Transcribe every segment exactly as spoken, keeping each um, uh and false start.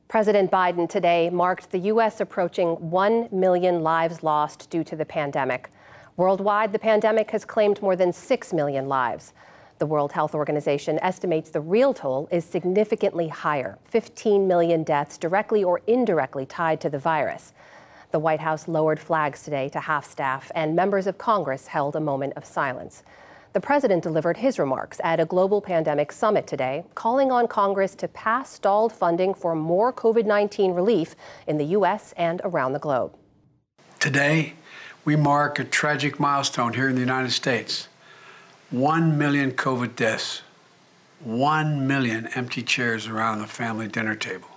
President Biden today marked the U S approaching one million lives lost due to the pandemic. Worldwide, the pandemic has claimed more than six million lives. The World Health Organization estimates the real toll is significantly higher, fifteen million deaths directly or indirectly tied to the virus. The White House lowered flags today to half-staff, and members of Congress held a moment of silence. The president delivered his remarks at a global pandemic summit today, calling on Congress to pass stalled funding for more COVID nineteen relief in the U S and around the globe. Today, we mark a tragic milestone here in the United States. One million COVID deaths, one million empty chairs around the family dinner table.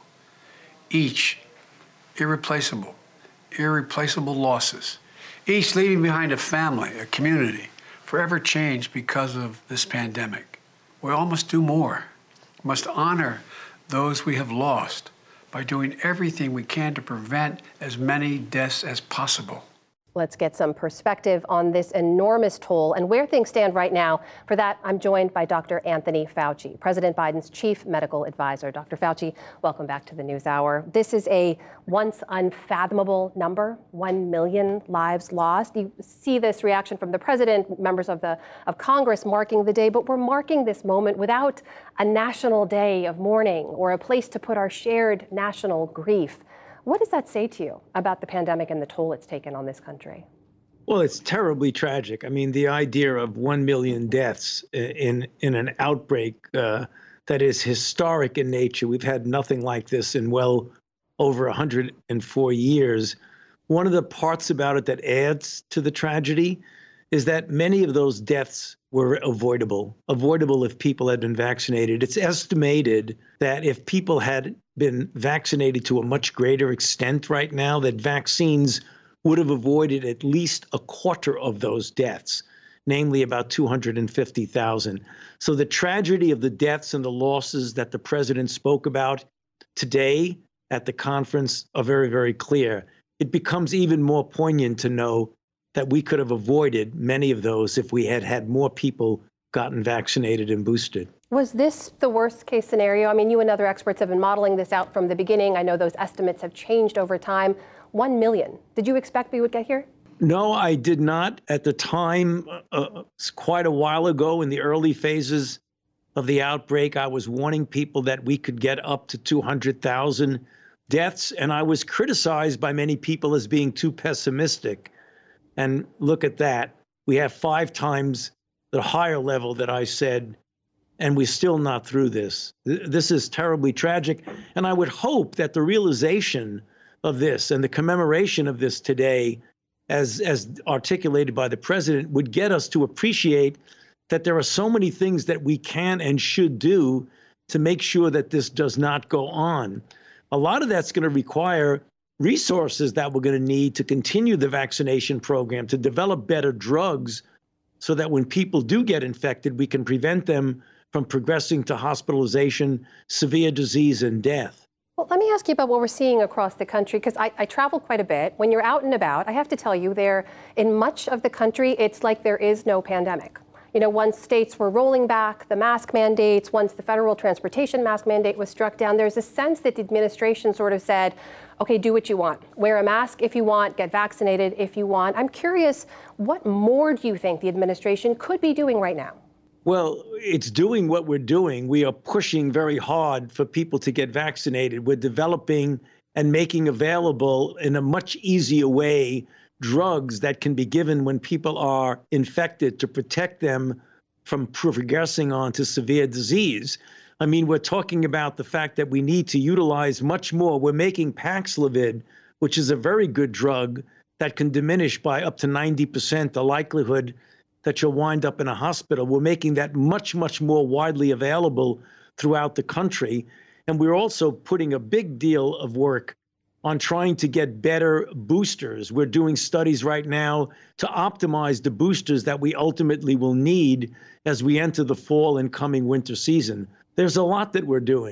Each irreplaceable, irreplaceable losses. Each leaving behind a family, a community, forever changed because of this pandemic. We all must do more. We must honor those we have lost by doing everything we can to prevent as many deaths as possible. Let's get some perspective on this enormous toll and where things stand right now. For that, I'm joined by Doctor Anthony Fauci, President Biden's chief medical advisor. Doctor Fauci, welcome back to the NewsHour. This is a once unfathomable number, one million lives lost. You see this reaction from the president, members of the of Congress marking the day, but we're marking this moment without a national day of mourning or a place to put our shared national grief. What does that say to you about the pandemic and the toll it's taken on this country? Well, it's terribly tragic. I mean, the idea of one million deaths in in an outbreak uh, that is historic in nature. We've had nothing like this in well over one hundred four years. One of the parts about it that adds to the tragedy is that many of those deaths were avoidable, avoidable if people had been vaccinated. It's estimated that if people had been vaccinated to a much greater extent right now, that vaccines would have avoided at least a quarter of those deaths, namely about two hundred fifty thousand. So the tragedy of the deaths and the losses that the president spoke about today at the conference are very, very clear. It becomes even more poignant to know that we could have avoided many of those if we had had more people gotten vaccinated and boosted. Was this the worst case scenario? I mean, you and other experts have been modeling this out from the beginning. I know those estimates have changed over time. One million. Did you expect we would get here? No, I did not. At the time, uh, quite a while ago in the early phases of the outbreak, I was warning people that we could get up to two hundred thousand deaths, and I was criticized by many people as being too pessimistic. And look at that. We have five times the higher level that I said, and we're still not through this. This is terribly tragic. And I would hope that the realization of this and the commemoration of this today, as, as articulated by the president, would get us to appreciate that there are so many things that we can and should do to make sure that this does not go on. A lot of that's going to require resources that we're going to need to continue the vaccination program, to develop better drugs so that when people do get infected, we can prevent them from progressing to hospitalization, severe disease, and death. Well, let me ask you about what we're seeing across the country, because I, I travel quite a bit. When you're out and about, I have to tell you, there, in much of the country, it's like there is no pandemic. You know, once states were rolling back the mask mandates, once the federal transportation mask mandate was struck down, there's a sense that the administration sort of said, okay, do what you want. Wear a mask if you want, get vaccinated if you want. I'm curious, what more do you think the administration could be doing right now? Well, it's doing what we're doing. We are pushing very hard for people to get vaccinated. We're developing and making available in a much easier way drugs that can be given when people are infected to protect them from progressing on to severe disease. I mean, we're talking about the fact that we need to utilize much more. We're making Paxlovid, which is a very good drug that can diminish by up to ninety percent the likelihood that you'll wind up in a hospital. We're making that much, much more widely available throughout the country. And we're also putting a big deal of work on trying to get better boosters. We're doing studies right now to optimize the boosters that we ultimately will need as we enter the fall and coming winter season. There's a lot that we're doing.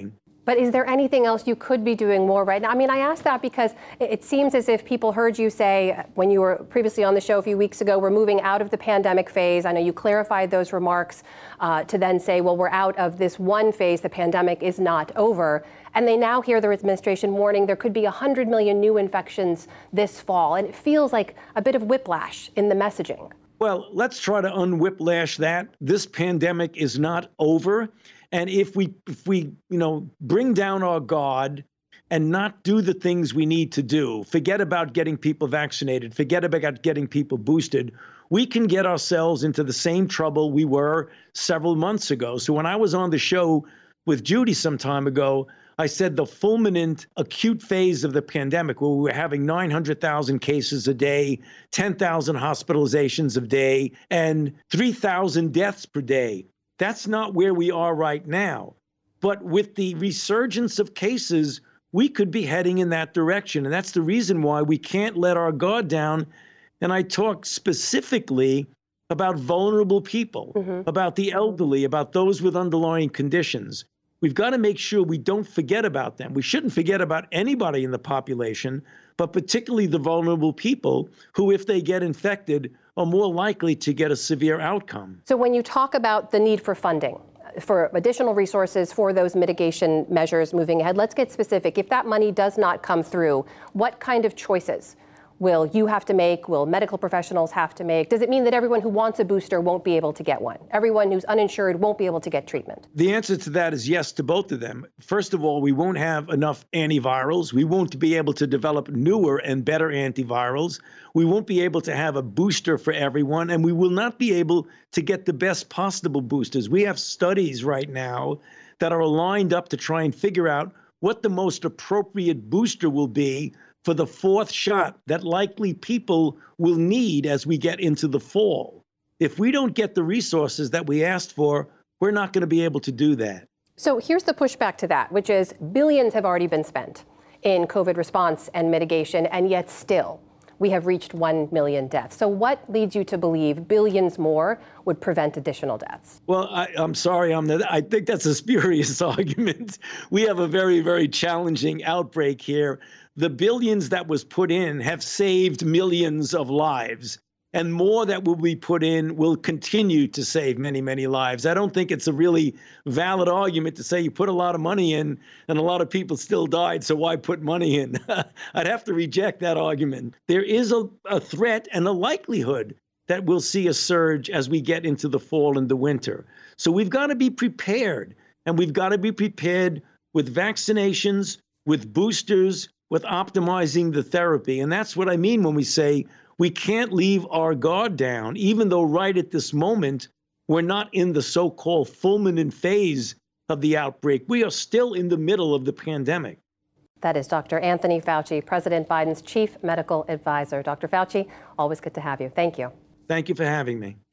But is there anything else you could be doing more right now? I mean, I ask that because it seems as if people heard you say when you were previously on the show a few weeks ago, we're moving out of the pandemic phase. I know you clarified those remarks uh, to then say, well, we're out of this one phase. The pandemic is not over. And they now hear the administration warning there could be one hundred million new infections this fall. And it feels like a bit of whiplash in the messaging. Well, let's try to unwhiplash that. This pandemic is not over. And if we, if we, you know, bring down our guard and not do the things we need to do, forget about getting people vaccinated, forget about getting people boosted, we can get ourselves into the same trouble we were several months ago. So when I was on the show with Judy some time ago, I said the fulminant acute phase of the pandemic, where we were having nine hundred thousand cases a day, ten thousand hospitalizations a day, and three thousand deaths per day. That's not where we are right now. But with the resurgence of cases, we could be heading in that direction. And that's the reason why we can't let our guard down. And I talk specifically about vulnerable people, mm-hmm. about the elderly, about those with underlying conditions. We've got to make sure we don't forget about them. We shouldn't forget about anybody in the population, but particularly the vulnerable people who, if they get infected, are more likely to get a severe outcome. So when you talk about the need for funding, for additional resources for those mitigation measures moving ahead, let's get specific. If that money does not come through, what kind of choices will you have to make? Will medical professionals have to make? Does it mean that everyone who wants a booster won't be able to get one? Everyone who's uninsured won't be able to get treatment? The answer to that is yes to both of them. First of all, we won't have enough antivirals. We won't be able to develop newer and better antivirals. We won't be able to have a booster for everyone, and we will not be able to get the best possible boosters. We have studies right now that are lined up to try and figure out what the most appropriate booster will be for the fourth shot that likely people will need as we get into the fall. If we don't get the resources that we asked for, we're not going to be able to do that. So here's the pushback to that, which is billions have already been spent in COVID response and mitigation, and yet still we have reached one million deaths. So what leads you to believe billions more would prevent additional deaths? Well, I, I'm sorry, I'm the, I think that's a spurious argument. We have a very, very challenging outbreak here. The billions that was put in have saved millions of lives, and more that will be put in will continue to save many, many lives. I don't think it's a really valid argument to say you put a lot of money in and a lot of people still died, so why put money in? I'd have to reject that argument. There is a, a threat and a likelihood that we'll see a surge as we get into the fall and the winter. So we've got to be prepared, and we've got to be prepared with vaccinations, with boosters, with optimizing the therapy. And that's what I mean when we say we can't leave our guard down, even though right at this moment, we're not in the so-called fulminant phase of the outbreak. We are still in the middle of the pandemic. That is Doctor Anthony Fauci, President Biden's chief medical advisor. Doctor Fauci, always good to have you. Thank you. Thank you for having me.